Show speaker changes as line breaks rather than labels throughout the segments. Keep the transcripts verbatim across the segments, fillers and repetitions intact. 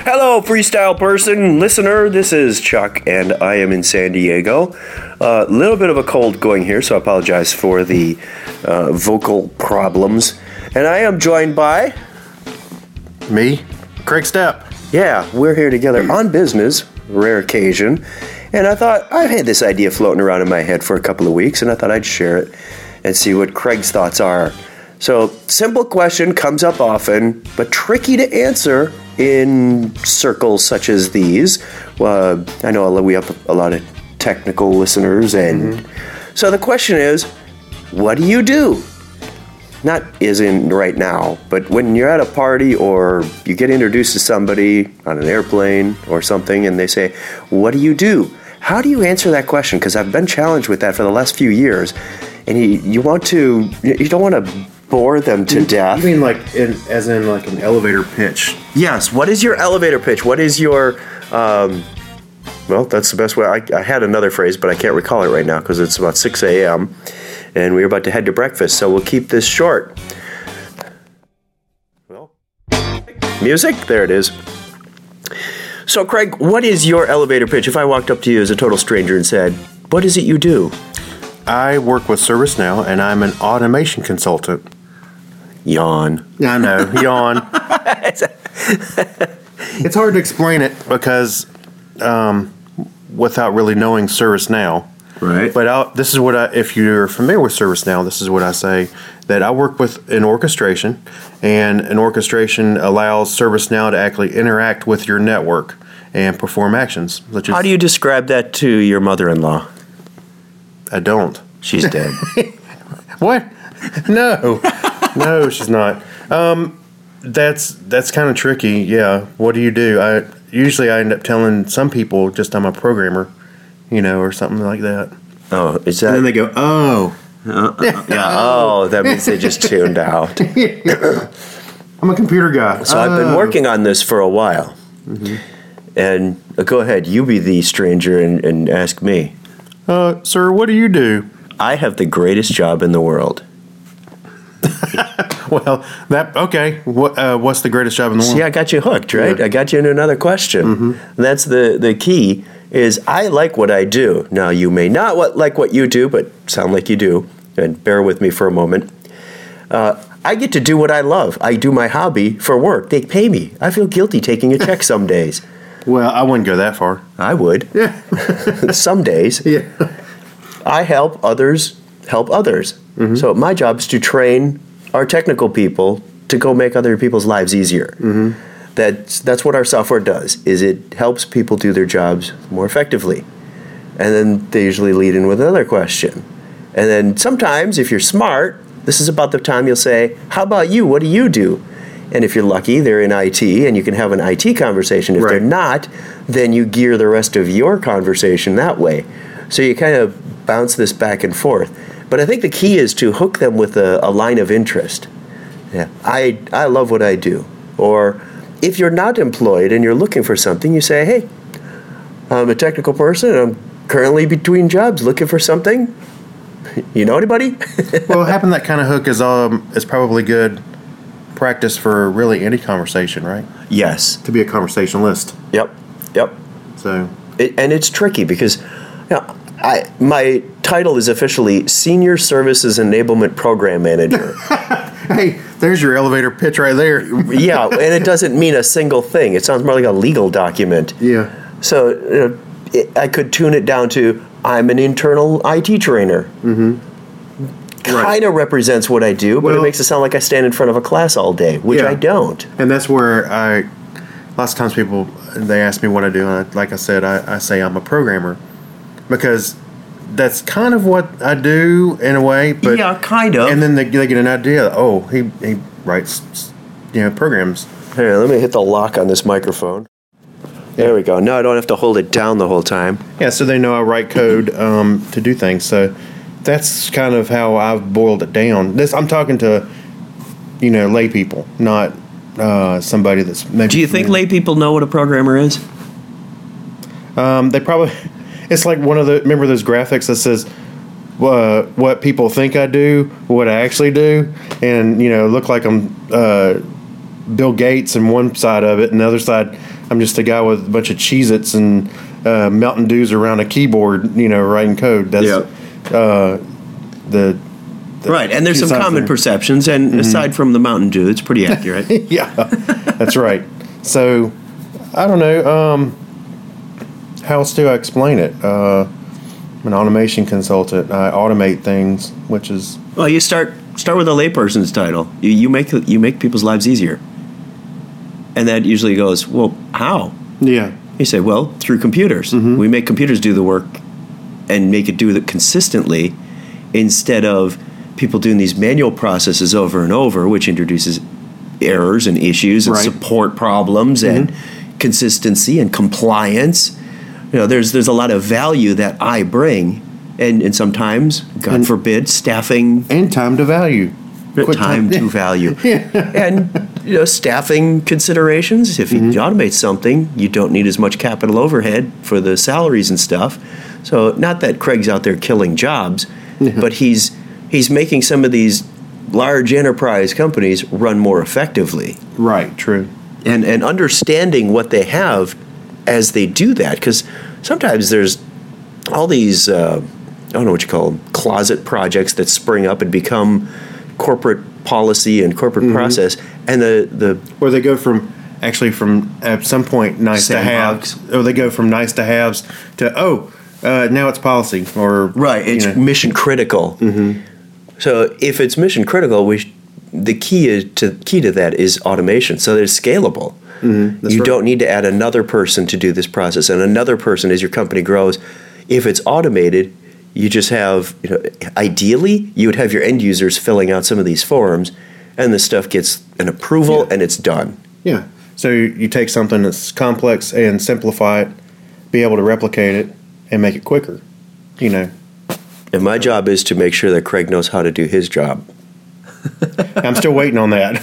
Hello, freestyle person, listener. This is Chuck, and I am in San Diego. A uh, little bit of a cold going here, so I apologize for the uh, vocal problems. And I am joined by...
Me, Craig Stepp.
Yeah, we're here together on business, rare occasion. And I thought, I've had this idea floating around in my head for a couple of weeks, and I thought I'd share it and see what Craig's thoughts are. So, simple question, comes up often, but tricky to answer in circles such as these. Uh, I know we have a lot of technical listeners, and mm-hmm. so the question is, what do you do? Not as in right now, but when you're at a party or you get introduced to somebody on an airplane or something, and they say, what do you do? How do you answer that question? Because I've been challenged with that for the last few years, and you, you want to, you don't want to bore them to
you,
death.
You mean like, in, as in like an elevator pitch?
Yes. What is your elevator pitch? What is your, um, well, that's the best way. I, I had another phrase, but I can't recall it right now because it's about six a.m. and we're about to head to breakfast, so we'll keep this short. Well, music? There it is. So, Craig, what is your elevator pitch if I walked up to you as a total stranger and said, what is it you do?
I work with ServiceNow, and I'm an automation consultant.
Yawn.
I know, yawn. It's hard to explain it because um, without really knowing ServiceNow.
Right.
But I'll, this is what I, if you're familiar with ServiceNow, this is what I say, that I work with an orchestration, and an orchestration allows ServiceNow to actually interact with your network and perform actions. Such as,
how do you describe that to your mother-in-law?
I don't.
She's dead.
What? No. No, she's not. Um, that's that's kind of tricky, yeah. What do you do? I Usually I end up telling some people just I'm a programmer, you know, or something like that.
Oh, is that...
And then they go, oh.
Uh, uh, yeah, oh, that means they just tuned out.
I'm a computer guy.
So
oh.
I've been working on this for a while. Mm-hmm. And uh, go ahead, you be the stranger and, and ask me.
Uh, sir, what do you do?
I have the greatest job in the world.
Well, that okay. What uh, what's the greatest job in the world?
See, I got you hooked, right?
Yeah.
I got you into another question. Mm-hmm. And that's the, the key is I like what I do. Now, you may not what, like what you do, but sound like you do. And bear with me for a moment. Uh, I get to do what I love. I do my hobby for work. They pay me. I feel guilty taking a check some days.
Well, I wouldn't go that far.
I would.
Yeah.
Some days.
Yeah.
I help others help others. Mm-hmm. So my job is to train our technical people to go make other people's lives easier. Mm-hmm. That's that's what our software does. Is it helps people do their jobs more effectively, and then they usually lead in with another question, and then sometimes if you're smart, this is about the time you'll say, "How about you? What do you do?" And if you're lucky, they're in I T, and you can have an I T conversation. If
right.
they're not, then you gear the rest of your conversation that way. So you kind of bounce this back and forth. But I think the key is to hook them with a, a line of interest. Yeah, I I love what I do. Or if you're not employed and you're looking for something, you say, hey, I'm a technical person, and I'm currently between jobs looking for something. You know anybody?
Well, having that kind of hook is um is probably good practice for really any conversation, right?
Yes.
To be a conversationalist.
Yep. Yep.
So,
it, and it's tricky because, you know, I my title is officially Senior Services Enablement Program Manager.
Hey, there's your elevator pitch right there.
Yeah, and it doesn't mean a single thing. It sounds more like a legal document.
Yeah.
So you know, it, I could tune it down to I'm an internal I T trainer. Mm-hmm. Kind of right. represents what I do, but well, it makes it sound like I stand in front of a class all day, which yeah. I don't.
And that's where I, lots of times people, they ask me what I do, and I, like I said, I, I say I'm a programmer. Because that's kind of what I do in a way. But,
yeah, kind of.
And then they, they get an idea, oh, he, he writes, you know, programs.
Here, let me hit the lock on this microphone. There we go. Now I don't have to hold it down the whole time.
Yeah, so they know I write code um, to do things. So that's kind of how I've boiled it down. This I'm talking to, you know, lay people, not uh, somebody that's maybe.
Do you think lay people know what a programmer is?
Um, they probably. It's like one of the. Remember those graphics that says, uh, "What people think I do, what I actually do," and you know, look like I'm uh, Bill Gates on one side of it, and the other side, I'm just a guy with a bunch of Cheez-Its and uh, Mountain Dews around a keyboard, you know, writing code. That's
Yep.
uh, the, the
right. And there's
two
some
sides
common
there.
perceptions, and aside from the Mountain Dew, it's pretty accurate.
Yeah, that's right. So, I don't know. Um, how else do I explain it? Uh, I'm an automation consultant. I automate things, which is
Well, you start start with a layperson's title. You, you make you make people's lives easier, and that usually goes, well, how?
yeah,
You say, well, through computers. We make computers do the work and make it do it consistently, instead of people doing these manual processes over and over, which introduces errors and issues and
Right.
support problems and consistency and compliance. You know, there's there's a lot of value that I bring, and, and sometimes, God
And-
forbid, staffing
and time to value. Quick
time to value. And you know, staffing considerations. If you automate something, you don't need as much capital overhead for the salaries and stuff. So not that Craig's out there killing jobs, but he's he's making some of these large enterprise companies run more effectively.
Right. True.
And and understanding what they have as they do that, because sometimes there's all these uh, I don't know what you call them, closet projects that spring up and become corporate policy and corporate process, and the the
Or they go from actually from at some point nice
Sandbox.
to haves, or they go from nice to haves to oh uh, now it's policy or
right, it's
you know.
mission critical. So if it's mission critical, we sh- the key is to key to that is automation. So that it's scalable.
That's
You
right.
don't need to add another person to do this process, and another person as your company grows. If it's automated, you just have, you know, ideally, you would have your end users filling out some of these forms, and the stuff gets an approval,
Yeah.
and it's done.
Yeah. So you, you take something that's complex and simplify it, be able to replicate it, and make it quicker. You know,
And my job is to make sure that Craig knows how to do his job.
I'm still waiting on that.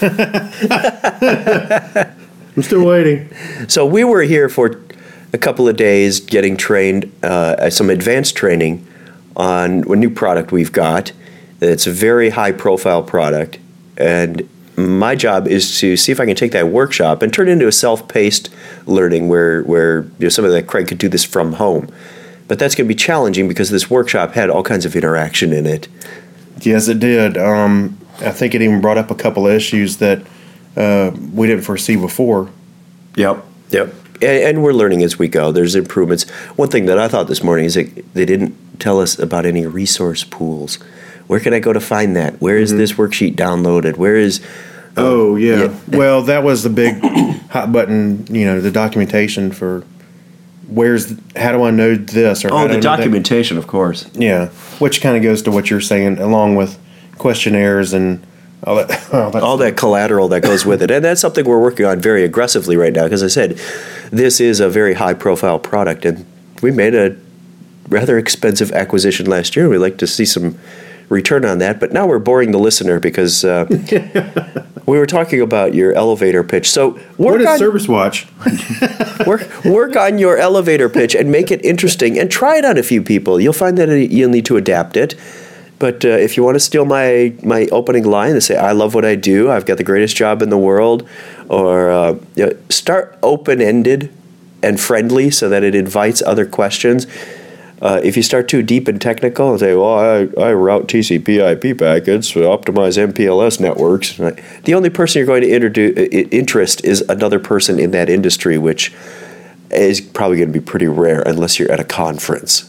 I'm still waiting.
So we were here for a couple of days getting trained, uh, some advanced training on a new product we've got. It's a very high-profile product, and my job is to see if I can take that workshop and turn it into a self-paced learning where, where you know, somebody like Craig could do this from home. But that's going to be challenging because this workshop had all kinds of interaction in it.
Yes, it did. Um, I think it even brought up a couple of issues that uh, we didn't foresee before.
Yep. Yep. And, and we're learning as we go. There's improvements. One thing that I thought this morning is that they didn't tell us about any resource pools. Where can I go to find that? Where is this worksheet downloaded? Where is...
Oh, yeah.
yeah.
Well, that was the big hot button, you know, the documentation for where's, how do I know this? Or how
Oh,
do
the
I know that?
documentation, of course.
Yeah, which kind of goes to what you're saying, along with questionnaires and all that. All that
All that collateral that goes with it. And that's something we're working on very aggressively right now. Because I said, this is a very high-profile product, and we made a rather expensive acquisition last year. We'd like to see some return on that. But now we're boring the listener because uh, we were talking about your elevator pitch. So work
What is
on,
Service Watch?
work, work on your elevator pitch and make it interesting, and try it on a few people. You'll find that you'll need to adapt it. But uh, if you want to steal my, my opening line and say, I love what I do, I've got the greatest job in the world, or uh, you know, start open-ended and friendly so that it invites other questions. Uh, if you start too deep and technical and say, well, I, I route T C P I P packets to optimize M P L S networks, the only person you're going to introduce, interest is another person in that industry, which is probably going to be pretty rare unless you're at a conference.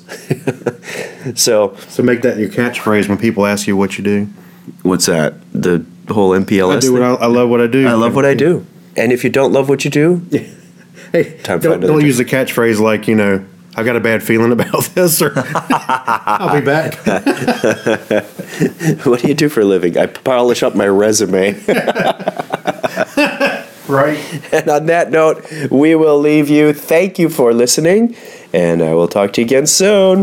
So,
So make that your catchphrase when people ask you what you do.
what's that? The whole M P L S
I do what
thing?
I, I love what I do.
I love what I do. And if you don't love what you do,
Hey,
Time for
don't,
another
don't
drink.
use a catchphrase like, you know, I got a bad feeling about this, or I'll be back.
what do you do for a living? I polish up my resume.
Right.
And on that note, we will leave you. Thank you for listening, and I will talk to you again soon.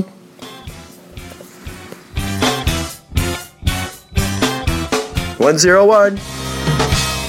one zero one